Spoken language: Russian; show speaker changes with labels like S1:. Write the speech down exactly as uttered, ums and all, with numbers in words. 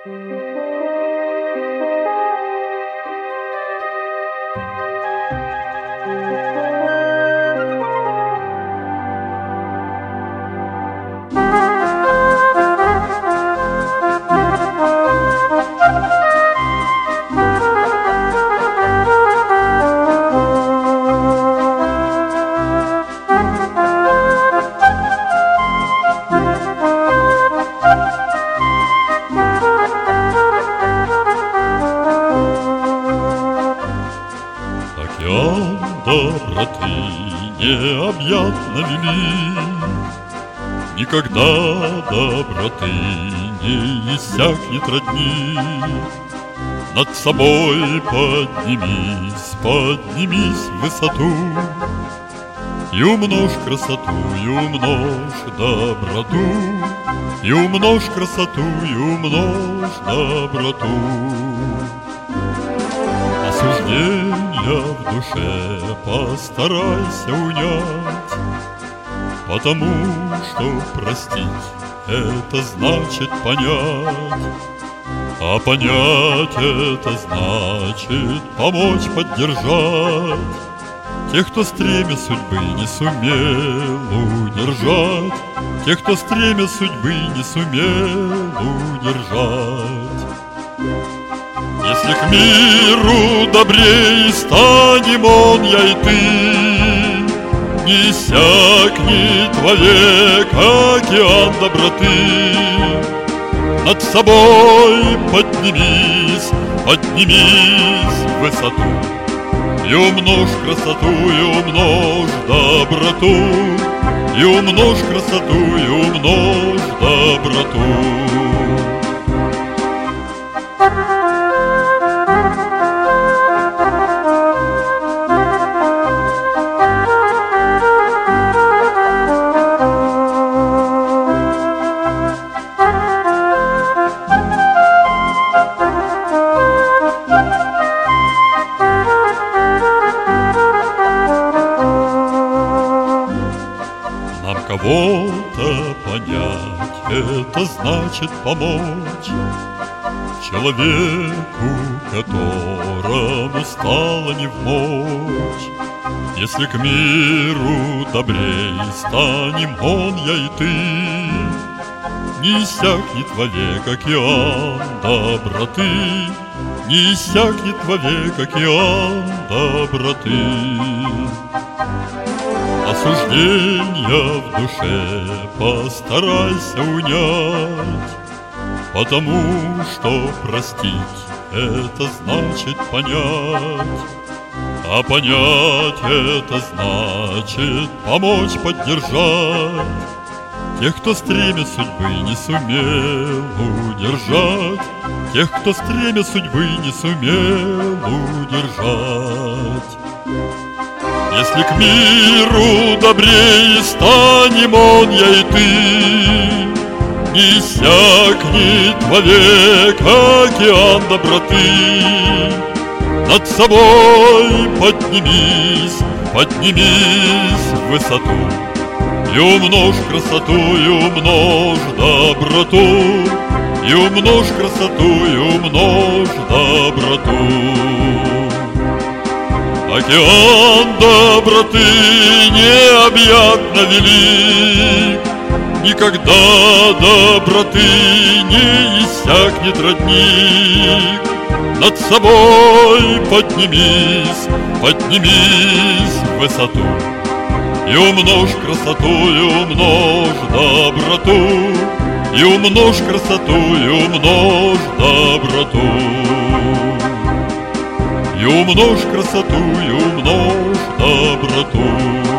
S1: Океан доброты необъятно велик, никогда доброты не иссякнет родник. Над собой поднимись, поднимись в высоту, и умножь красоту, и умножь доброту, и умножь красоту, и умножь доброту. Осуждения в душе постарайся унять, потому что простить — это значит понять, а понять — это значит помочь, поддержать тех, кто стремя судьбы не сумел удержать, тех, кто стремя судьбы не сумел удержать. Если к миру добрее станем он, я и ты, не иссякнет вовек океан доброты. Над собой поднимись, поднимись в высоту, и умножь красоту, и умножь доброту, и умножь красоту, и умножь доброту. Кого-то понять — это значит помочь человеку, которому стало невмочь. Если к миру добрей станем он, я и ты, не иссякнет вовек океан доброты, не иссякнет вовек океан доброты. Осуждения в душе постарайся унять, потому что простить — это значит понять, а понять — это значит помочь, поддержать тех, кто стремя судьбы не сумел удержать, тех, кто стремя судьбы не сумел удержать. Если к миру добрее станем он, я и ты, не иссякнет вовек океан доброты. Над собой поднимись, поднимись в высоту, и умножь красоту, и умножь доброту, и умножь красоту, и умножь доброту. Океан доброты необъятно велик, никогда доброты не иссякнет родник. Над собой поднимись, поднимись в высоту, и умножь красоту, и умножь доброту, и умножь красоту, и умножь доброту. И умножь красоту, и умножь доброту.